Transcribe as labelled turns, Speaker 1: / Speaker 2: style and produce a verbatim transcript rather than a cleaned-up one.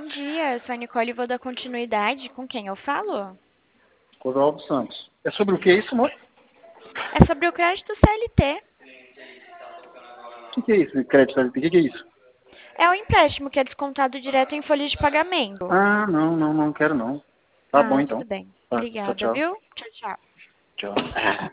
Speaker 1: bom dia. Eu sou a Nicole e vou dar continuidade. Com quem eu falo?
Speaker 2: Clodoaldo Santos. É sobre o que isso, amor?
Speaker 1: É sobre o crédito C L T.
Speaker 2: O que, que é isso, crédito L T? O que, que é isso?
Speaker 1: É o empréstimo que é descontado direto em folha de pagamento.
Speaker 2: Ah, não, não, não quero não. Tá bom
Speaker 1: Ah, tudo
Speaker 2: então.
Speaker 1: bem.
Speaker 2: Tá, tchau,
Speaker 1: Obrigada,
Speaker 2: tchau.
Speaker 1: viu? Tchau, tchau.
Speaker 2: Tchau.